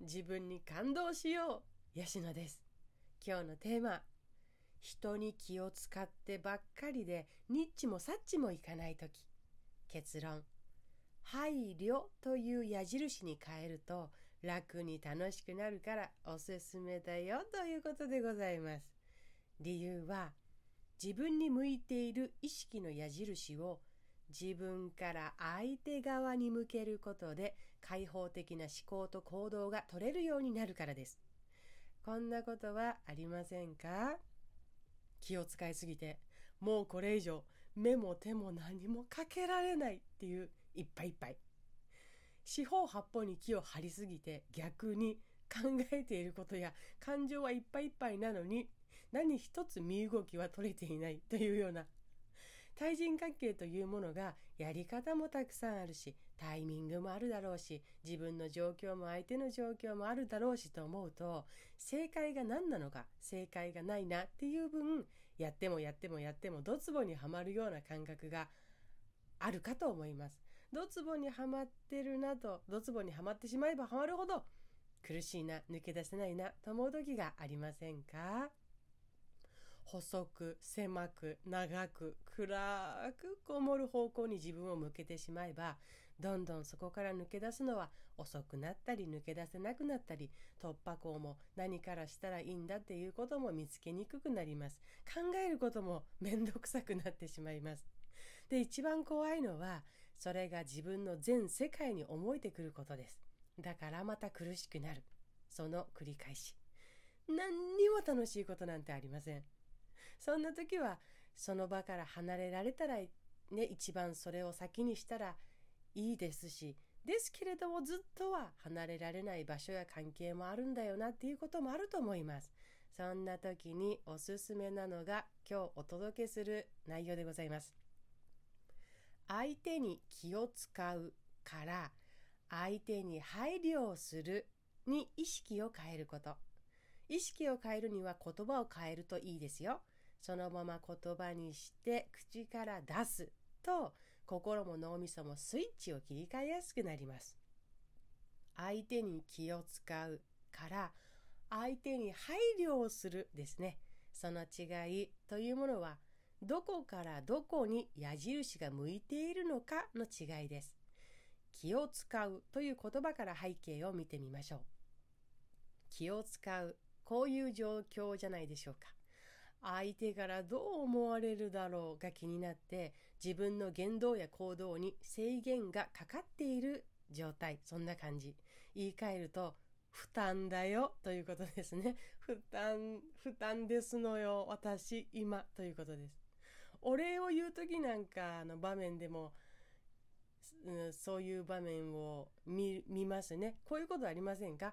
自分に感動しよう。吉野です。今日のテーマ、人に気を使ってばっかりでニッチもサッチもいかないとき。結論、配慮という矢印に変えると楽に楽しくなるからおすすめだよということでございます。理由は、自分に向いている意識の矢印を自分から相手側に向けることで開放的な思考と行動が取れるようになるからです。こんなことはありませんか？気を使いすぎて、もうこれ以上目も手も何もかけられないっていういっぱいいっぱい。四方八方に気を張りすぎて逆に考えていることや感情はいっぱいいっぱいなのに何一つ身動きは取れていないというような、対人関係というものがやり方もたくさんあるし、タイミングもあるだろうし、自分の状況も相手の状況もあるだろうしと思うと、正解が何なのか正解がないなっていう分、やってもドツボにはまるような感覚があるかと思います。ドツボにはまってるなと、ドツボにはまってしまえばはまるほど苦しいな、抜け出せないなと思う時がありませんか？細く狭く長く暗くこもる方向に自分を向けてしまえば、どんどんそこから抜け出すのは遅くなったり抜け出せなくなったり、突破口も何からしたらいいんだっていうことも見つけにくくなります。考えることもめんどくさくなってしまいます。で、一番怖いのはそれが自分の全世界に思えてくることです。だからまた苦しくなる。その繰り返し。何にも楽しいことなんてありません。そんな時はその場から離れられたらね、一番それを先にしたらいいですし、ですけれどもずっとは離れられない場所や関係もあるんだよなっていうこともあると思います。そんな時におすすめなのが今日お届けする内容でございます。相手に気を使うから相手に配慮をするに意識を変えること。意識を変えるには言葉を変えるといいですよ。そのまま言葉にして口から出すと、心も脳みそもスイッチを切り替えやすくなります。相手に気を使うから相手に配慮をするですね。その違いというものは、どこからどこに矢印が向いているのかの違いです。気を使うという言葉から背景を見てみましょう。気を使う、こういう状況じゃないでしょうか。相手からどう思われるだろうが気になって、自分の言動や行動に制限がかかっている状態、そんな感じ。言い換えると、負担だよということですね。負担ですのよ、私今ということです。お礼を言うときなんかの場面でも、そういう場面を見ますね。こういうことありませんか？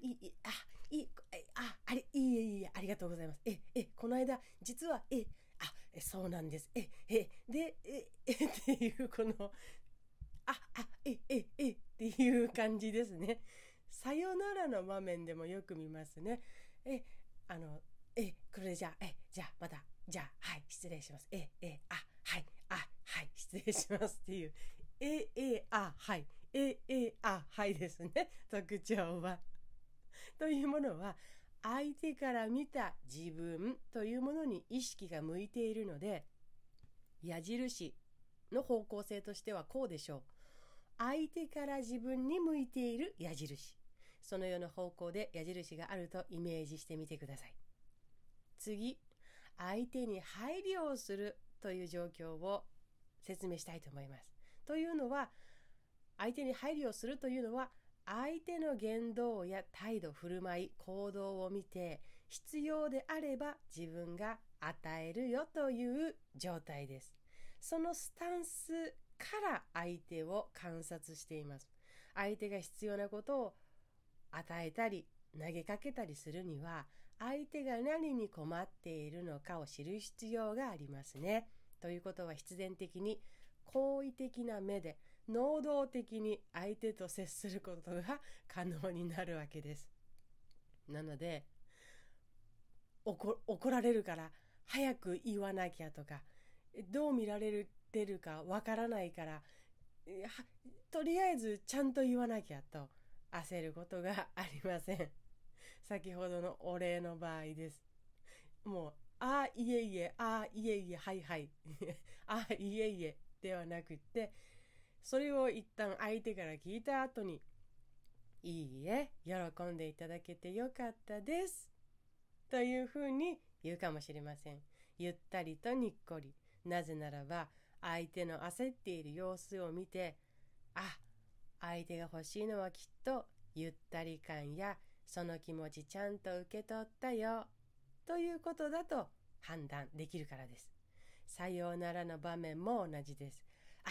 ありがとうございます。この間、実は、そうなんです。っていう、この、っていう感じですね。さよならの場面でもよく見ますね。これじゃあ、また、はい、失礼します。失礼しますっていう、はいですね。特徴は。というものは、相手から見た自分というものに意識が向いているので、矢印の方向性としてはこうでしょう。相手から自分に向いている矢印。そのような方向で矢印があるとイメージしてみてください。次、相手に配慮をするという状況を説明したいと思います。というのは、相手に配慮をするというのは、相手の言動や態度、振る舞い、行動を見て、必要であれば自分が与えるよという状態です。そのスタンスから相手を観察しています。相手が必要なことを与えたり、投げかけたりするには、相手が何に困っているのかを知る必要がありますね。ということは必然的に好意的な目で能動的に相手と接することが可能になるわけです。なので、怒られるから早く言わなきゃとか、どう見られてるかわからないから、とりあえずちゃんと言わなきゃと焦ることがありません。先ほどのお礼の場合です。もう、ああ、いえいえ、ああ、いえいえ、はいはい。ああ、いえいえ、ではなくって、それを一旦相手から聞いた後に、いいえ、喜んでいただけてよかったです。というふうに言うかもしれません。ゆったりとにっこり。なぜならば、相手の焦っている様子を見て、あ、相手が欲しいのはきっとゆったり感やその気持ちちゃんと受け取ったよということだと判断できるからです。さようならの場面も同じです。あ、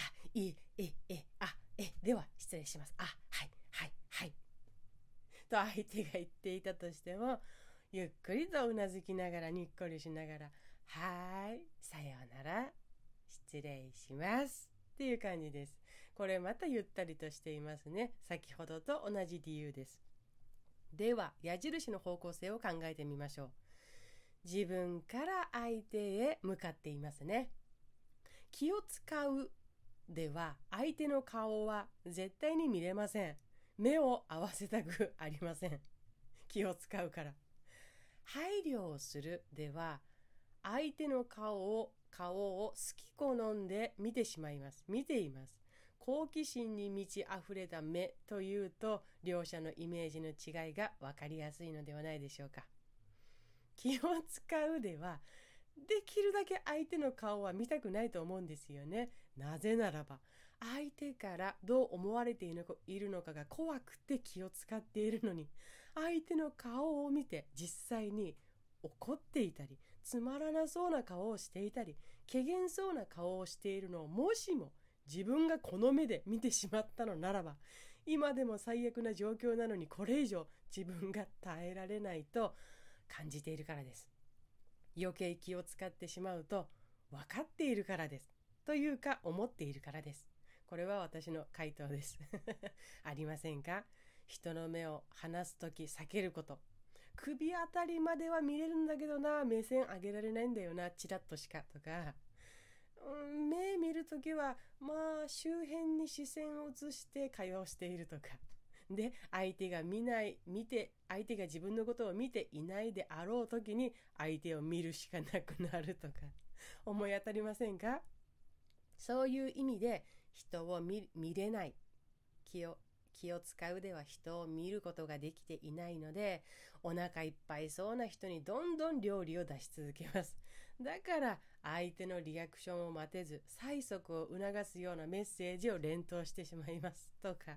では失礼します。あ、はいはいはいと相手が言っていたとしても、ゆっくりとうなずきながらにっこりしながら、はーい、さようなら、失礼しますっていう感じです。これまたゆったりとしていますね。先ほどと同じ理由です。では、矢印の方向性を考えてみましょう。自分から相手へ向かっていますね。気を使うでは、相手の顔は絶対に見れません。目を合わせたくありません。気を使うから。配慮をするでは、相手の顔を好き好んで見てしまいます。見ています。好奇心に満ち溢れた目というと、両者のイメージの違いが分かりやすいのではないでしょうか。気を使うでは、できるだけ相手の顔は見たくないと思うんですよね。なぜならば、相手からどう思われているのかが怖くて気を使っているのに、相手の顔を見て実際に怒っていたり、つまらなそうな顔をしていたり、怪げそうな顔をしているのをもしも自分がこの目で見てしまったのならば、今でも最悪な状況なのにこれ以上自分が耐えられないと感じているからです。余計気を使ってしまうと分かっているからです。というか思っているからです。これは私の回答です。ありませんか？人の目を離すとき避けること。首あたりまでは見れるんだけどな、目線上げられないんだよな、チラッとしかとか、目見るときは周辺に視線を移して会話をしているとかで、相手が相手が自分のことを見ていないであろうときに相手を見るしかなくなるとか思い当たりませんか？そういう意味で人を見れない、気を使うでは人を見ることができていないので、お腹いっぱいそうな人にどんどん料理を出し続けます。だから相手のリアクションを待てず催促を促すようなメッセージを連投してしまいますとか。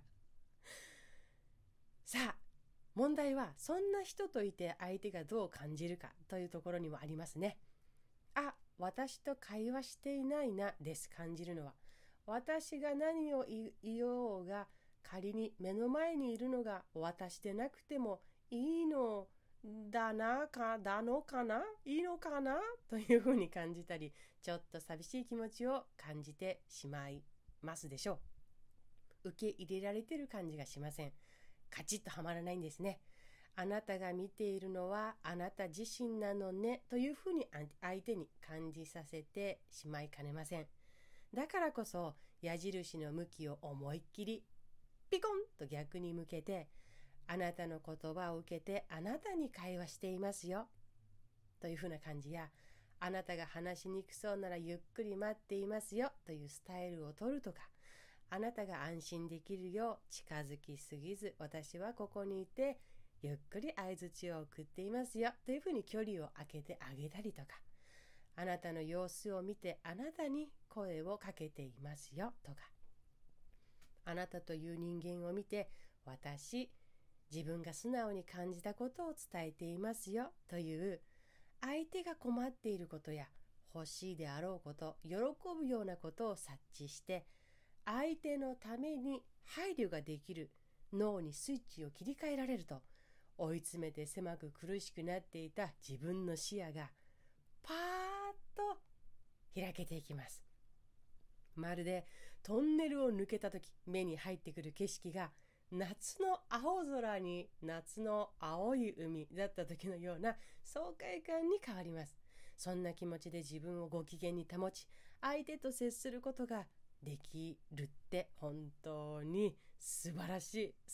さあ、問題はそんな人といて相手がどう感じるかというところにもありますね。あ、私と会話していないなです感じるのは。私が何を言おうが、仮に目の前にいるのが私でなくてもいいのだのかないいのかなというふうに感じたり、ちょっと寂しい気持ちを感じてしまいますでしょう。受け入れられている感じがしません。カチッとはまらないんですね。あなたが見ているのはあなた自身なのねというふうに相手に感じさせてしまいかねません。だからこそ矢印の向きを思いっきりピコンと逆に向けて、あなたの言葉を受けてあなたに会話していますよというふうな感じや、あなたが話しにくそうならゆっくり待っていますよというスタイルを取るとか、あなたが安心できるよう近づきすぎず、私はここにいてゆっくり相槌を送っていますよというふうに距離を空けてあげたりとか、あなたの様子を見てあなたに声をかけていますよとか、あなたという人間を見て自分が素直に感じたことを伝えていますよという、相手が困っていることや欲しいであろうこと、喜ぶようなことを察知して相手のために配慮ができる脳にスイッチを切り替えられると、追い詰めて狭く苦しくなっていた自分の視野がパーッと開けていきます。まるでトンネルを抜けた時目に入ってくる景色が夏の青空に夏の青い海だった時のような爽快感に変わります。そんな気持ちで自分をご機嫌に保ち、相手と接することができるって本当に素晴らしい、すっ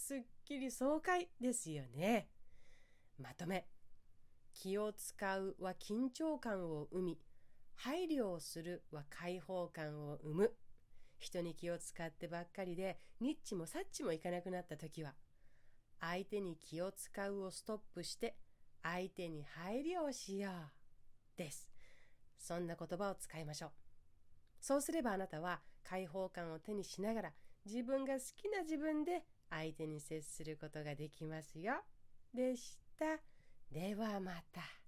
きり爽快ですよね。まとめ。気を使うは緊張感を生み、配慮をするは開放感を生む。人に気を使ってばっかりでニッチもサッチもいかなくなった時は、相手に気を使うをストップして相手に配慮をしようです。そんな言葉を使いましょう。そうすればあなたは開放感を手にしながら自分が好きな自分で相手に接することができますよ。でした。ではまた。